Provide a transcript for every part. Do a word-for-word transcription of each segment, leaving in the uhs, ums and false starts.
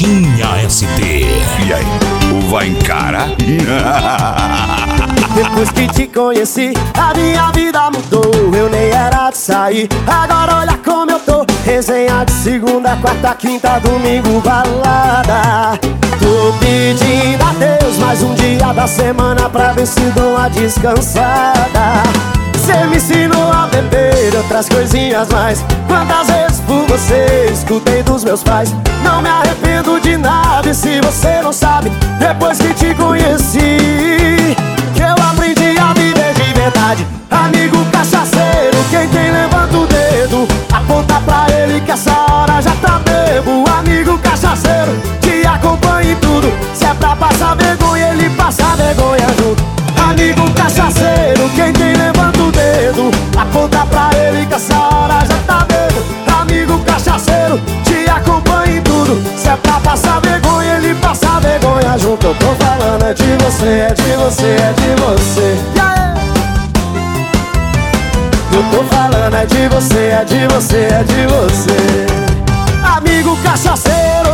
Tinha S T. E aí, o vai encarar? Depois que te conheci, a minha vida mudou. Eu nem era de sair, agora olha como eu tô. Resenha de segunda, quarta, quinta, domingo, balada. Tô pedindo a Deus mais um dia da semana pra ver se dou uma descansada. Cê me ensinou a beber outras coisinhas mais. Quantas vezes por você escutei dos meus pais. Não me arrependo de nada e se você não sabe, depois que te conheci, que eu aprendi a viver de verdade. Amigo cachaceiro, quem tem levanta o dedo, aponta pra ele que essa hora já tá bebo. Amigo cachaceiro, te acompanha em tudo. Se é pra passar vergonha, ele passa vergonha junto. Amigo cachaceiro, quem tem levanta o dedo, aponta pra ele que essa hora já tá bebo. Amigo cachaceiro, te acompanha em tudo. Se é pra passar vergonha, ele passa vergonha junto. Eu tô falando é de você, é de você, é de você. Yeah! Eu tô falando é de você, é de você, é de você. Amigo cachaceiro.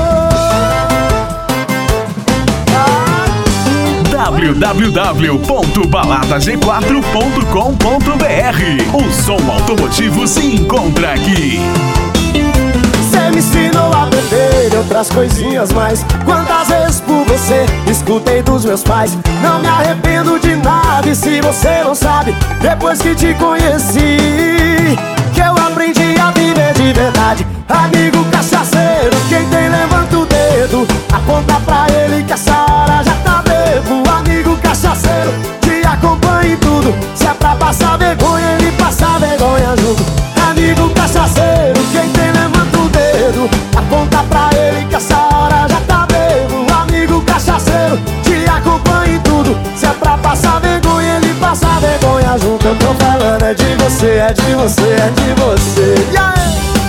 w w w ponto balada g quatro ponto com ponto b r. O som automotivo se encontra aqui. Cê me ensinou a beber e outras coisinhas mais. Quantas vezes por você escutei dos meus pais. Não me arrependo de nada e se você não sabe, depois que te conheci, que eu aprendi a viver de verdade. Amigo cachaceiro, quem tem levanta o dedo, aponta pra ele que essa hora já tá bebo. Amigo cachaceiro, te acompanha em tudo. Se é pra passar vergonha, ele passa vergonha junto. Amigo cachaceiro, quem tem levanta o dedo, aponta pra ele que essa hora já tá bebo. Amigo cachaceiro, te acompanha em tudo. Se é pra passar vergonha, ele passa vergonha junto. Eu tô falando é de você, é de você, é de você. Yeah!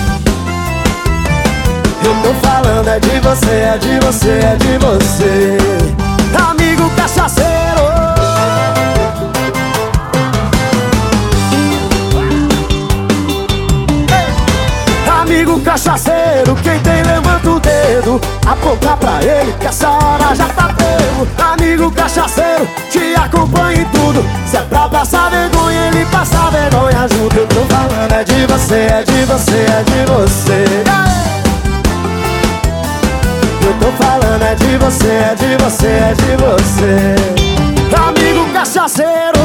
Eu tô falando é de você, é de você, é de você. Amigo cachaceiro. Ei! Amigo cachaceiro, quem tem levanta o dedo, aponta pra ele que essa hora já tá bebo. Amigo cachaceiro, te acompanha em tudo. Se é pra passar vergonha, ele passa vergonha junto. Eu tô falando é de você, é de você, é de você. Ei! Eu tô falando é de você, é de você, é de você. Amigo cachaceiro.